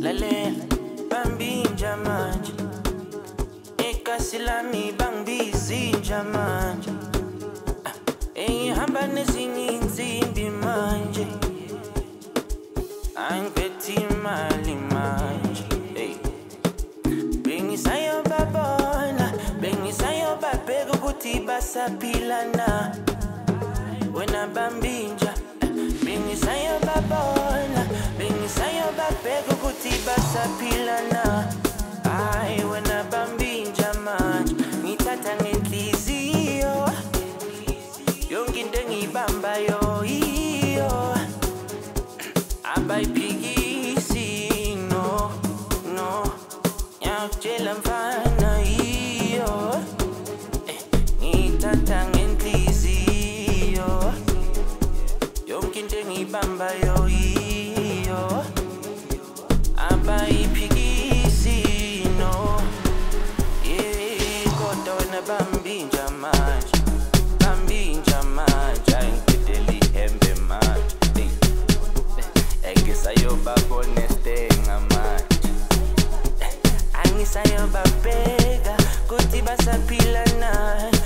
lalela bambinja manje ekasi lami bangibizinja manje engihamba nezinye insimbi manje angiphethe imali manje bengisayobabona bengisayobabheka ukuthi basaphila na wena bambinja bengisayobabona bengisayobabheka ukuthi basaphila na hayi wena bambinja manje ngithatha ngenhliziyo yonke into engiyibambayo iyo abayiphikisi no ngiyakutshela mfana iyo ngithatha ngenhliziyo yonke into engiyibambayo iyo abayiphikisi no kodwa wena bambinja manje bambinja manje angiphethe ihembe manje engisayobabona estenga manje angisayobabheka ukuthi basaphila na